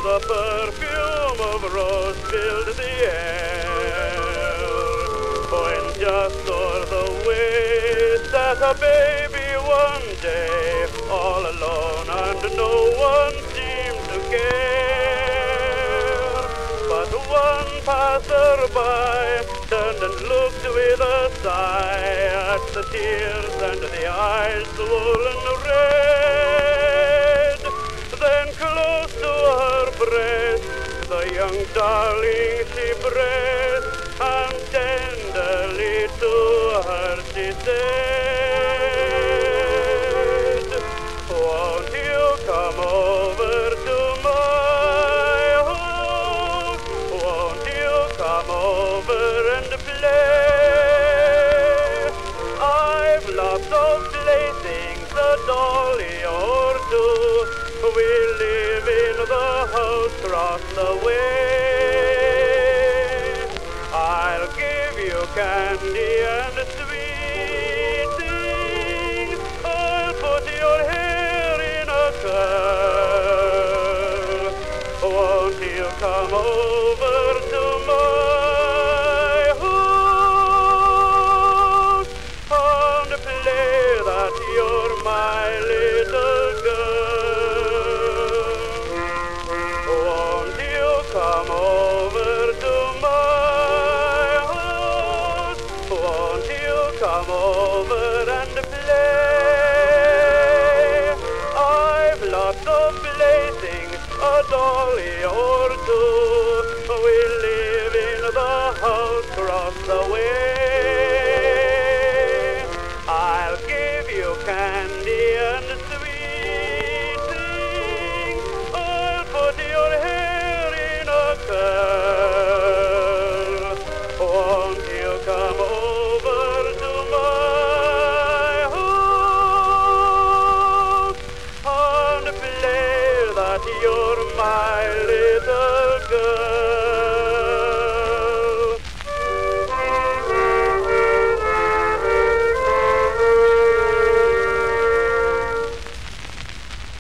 the perfume of rose filled the air, when just o'er the way sat a baby one day, all alone and no one seemed to care. But one passer-by turned and looked with a sigh at the tears and the eyes swollen red. Then close to her breast the young darling she pressed, and tenderly to her she said, "Won't you come over to my home? Won't you come over and play? I've lots of playthings, a dolly or two. We live in the house across the way. I'll give you candy and sweet things. I'll put your hair in a curl. Won't you come over to my house and play that you're my little girl? Won't you come over to my house? Won't you come over and play? I've lots of playthings, a dolly or two.